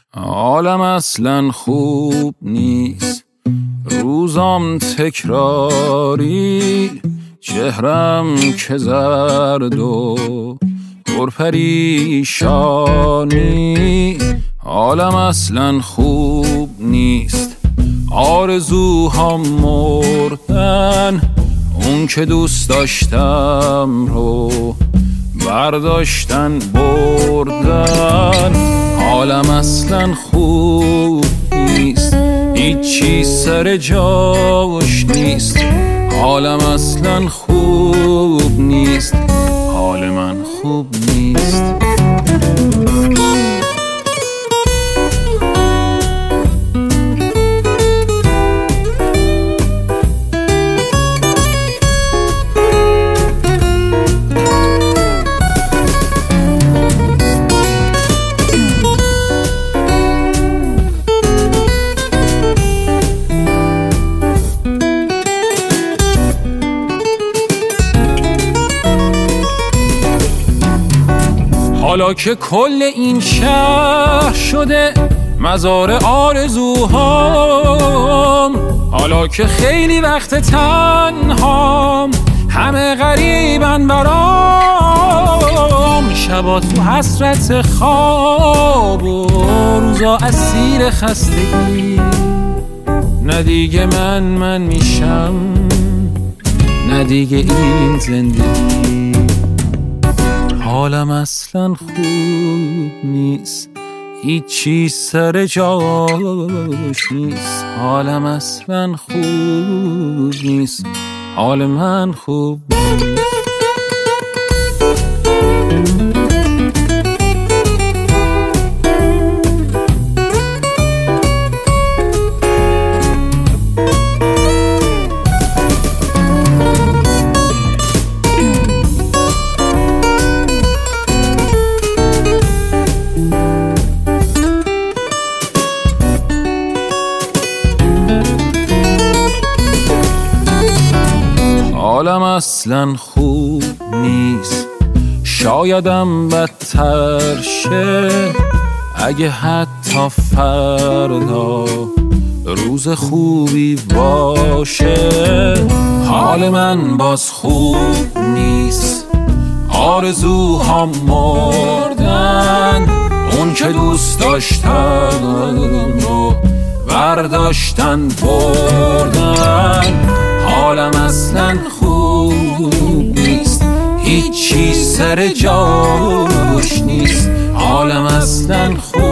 حالم اصلا خوب نیست، روزام تکراری، چهرم که زرد و پرپریشانی. حالم اصلا خوب نیست، آرزوهام مردن، اون که دوست داشتم رو برداشتن بردن. حالم اصلا خوب نیست، هیچی سر جاش نیست. حالم اصلا خوب نیست، حال من خوب نیست. حالا که کل این شهر شده مزار آرزوهام، حالا که خیلی وقت تنهام، همه غریبن برام، شبا تو حسرت خواب و روزا اسیر خستگی. نه دیگه من میشم، نه دیگه این زندگی. حالم اصلا خوب نیست، هیچی سر جاش نیست. حالم اصلا خوب نیست، حال من خوب نیست. حالم اصلا خوب نیست، شایدم بدتر شه اگه حتی فردا روز خوبی باشه. حال من باز خوب نیست، آرزوهام مردن، اون که دوست داشتم رو برداشتن بردن. حالم اصلا خوب نیست، هیچی سر جاش نیست. حالم اصلا خوب